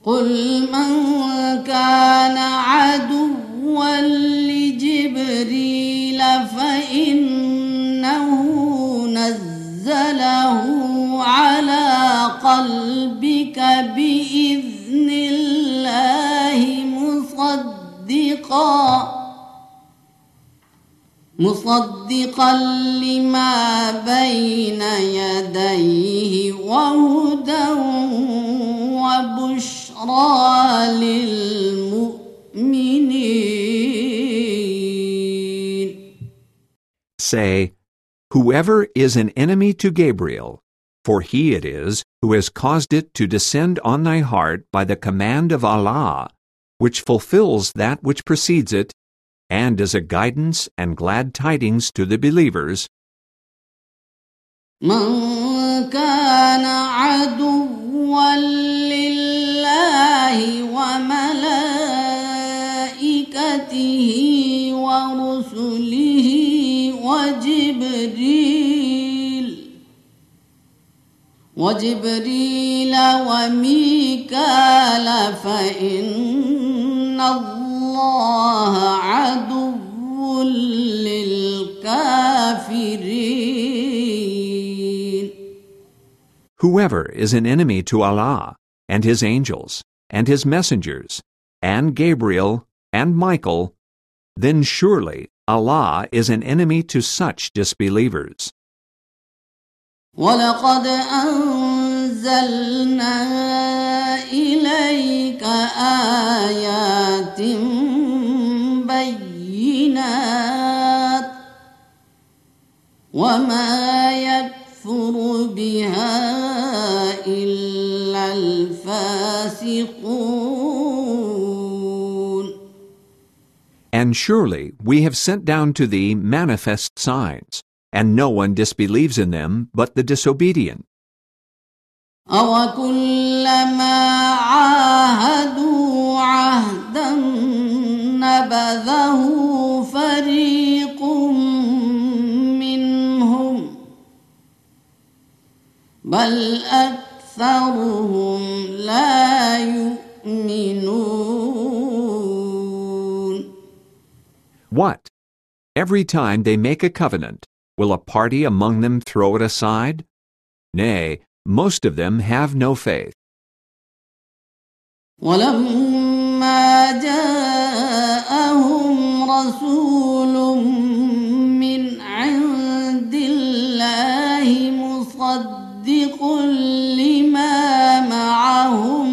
قل من كان عدوا لجبريل فإنه نزله على قلبك بإذن الله مصدقا لما بين يديه وهدى وبشرى للمؤمنين. Say, whoever is an enemy to Gabriel, for he it is who has caused it to descend on thy heart by the command of Allah, which fulfills that which precedes it, and is a guidance and glad tidings to the believers. من كان عدوا لله وملائكته ورسله وجبريل وميكال فإن الله عدو للكافرين. Whoever is an enemy to Allah, and His angels, and His messengers, and Gabriel, and Michael, then surely Allah is an enemy to such disbelievers. وَلَقَدْ أَنزَلْنَا إِلَيْكَ آيَاتٍ بَيِّنَاتٍ وَمَا يَكْفُرُ بِهَا إِلَّا الْفَاسِقُونَ. And surely we have sent down to thee manifest signs, and no one disbelieves in them but the disobedient. أَوَكُلَّمَا عَاهَدُوا عَهْدًا نَبَذَهُ فَرِيقٌ مِّنْهُمْ بَلْ أَكْثَرُهُمْ لَا يُؤْمِنُونَ. What? Every time they make a covenant, will a party among them throw it aside? Nay, most of them have no faith. وَلَمَّا جَاءَهُمْ رَسُولٌ مِّنْ عِندِ اللَّهِ مُصَدِّقٌ لِّمَا مَعَهُمْ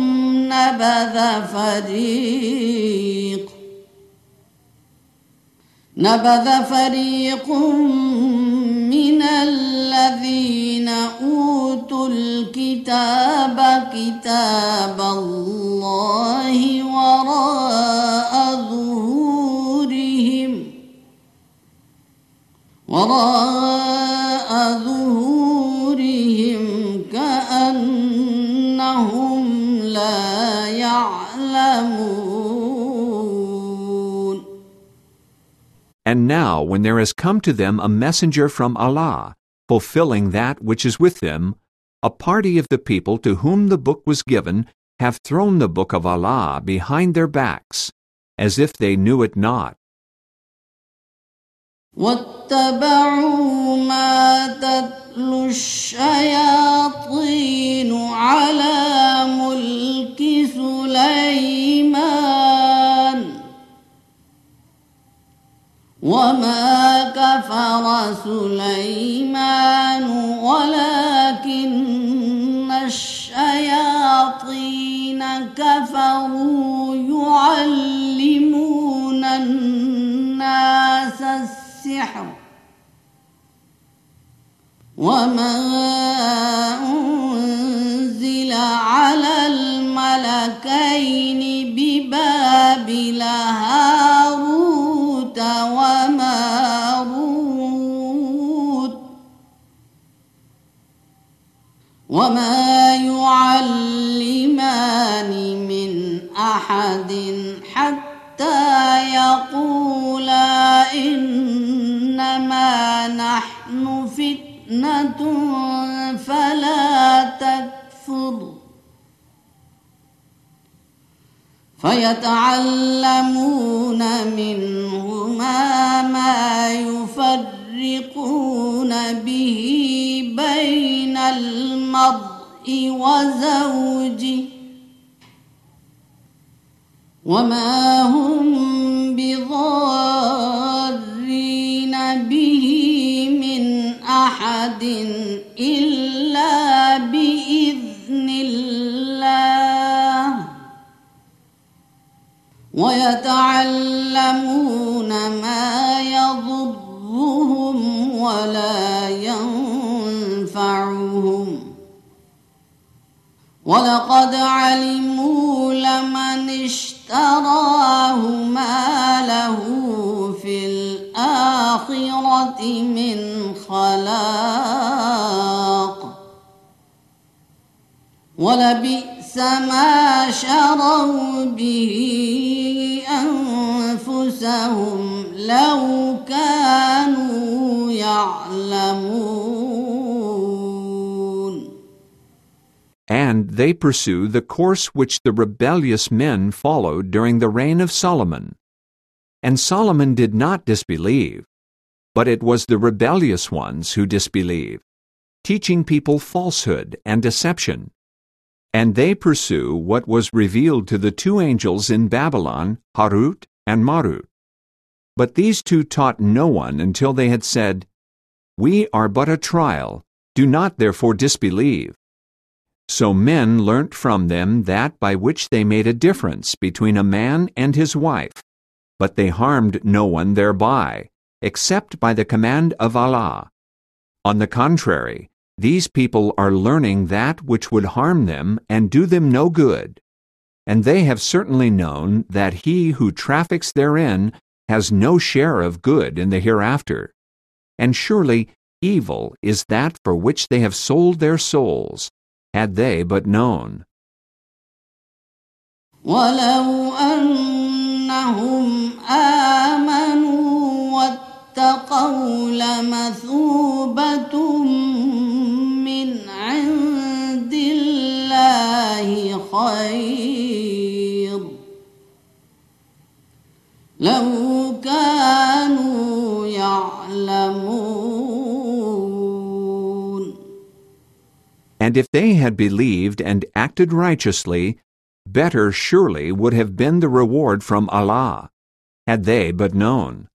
نبذ فريق من الذين أوتوا الكتاب كتاب الله وراء ظهورهم كأنهم لا يعلمون. And now when there has come to them a messenger from Allah, fulfilling that which is with them, a party of the people to whom the book was given have thrown the book of Allah behind their backs, as if they knew it not. واتبعوا ما تتلو الشياطين على ملك سليمان وما كفر سليمان ولكن الشياطين كفروا يعلمون الناس السحر وما أنزل على الملكين ببابل هاروت وماروت وما يعلمان من أحد حتى يقولا إنما نحن فتنة فلا تكفر فيتعلمون منهما ما يفرقون به بين المرء وزوجه وما هم بضارين به من أحد إلا بإذن الله ويتعلمون ما يضرهم ولا ينفعهم ولقد علموا لمن اشتراه ما له في الآخرة من خلاق ولبئس ما شروا به أنفسهم لو كانوا يعلمون. And they pursue the course which the rebellious men followed during the reign of Solomon. And Solomon did not disbelieve, but it was the rebellious ones who disbelieve, teaching people falsehood and deception. And they pursue what was revealed to the two angels in Babylon, Harut and Marut. But these two taught no one until they had said, "We are but a trial, do not therefore disbelieve." So men learnt from them that by which they made a difference between a man and his wife, but they harmed no one thereby, except by the command of Allah. On the contrary, these people are learning that which would harm them and do them no good, and they have certainly known that he who traffics therein has no share of good in the hereafter. And surely evil is that for which they have sold their souls, had they but known. ولو أنهم آمنوا واتقوا لمثوبة من عند الله خير لو كانوا يعلمون. And if they had believed and acted righteously, better surely would have been the reward from Allah, had they but known.